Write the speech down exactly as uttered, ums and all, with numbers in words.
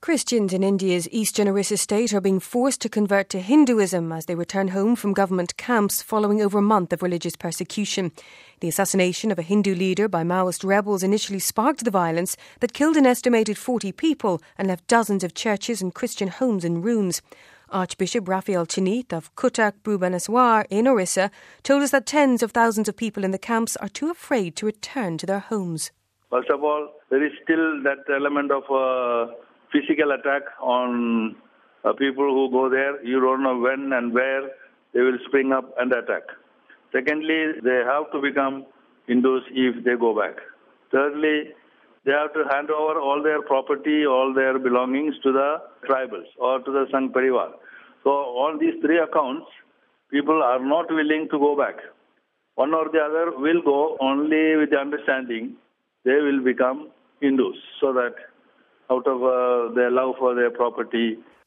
Christians in India's eastern Orissa state are being forced to convert to Hinduism as they return home from government camps following over a month of religious persecution. The assassination of a Hindu leader by Maoist rebels initially sparked the violence that killed an estimated forty people and left dozens of churches and Christian homes in ruins. Archbishop Raphael Chinit of Cuttack Bhubaneswar in Orissa told us that tens of thousands of people in the camps are too afraid to return to their homes. First of all, there is still that element of uh, physical attack on uh, people who go there. You don't know when and where they will spring up and attack. Secondly, they have to become Hindus if they go back. Thirdly, they have to hand over all their property, all their belongings to the tribals or to the Sangh Parivar. So on these three accounts, people are not willing to go back. One or the other will go only with the understanding they will become Hindus, so that out of uh, their love for their property,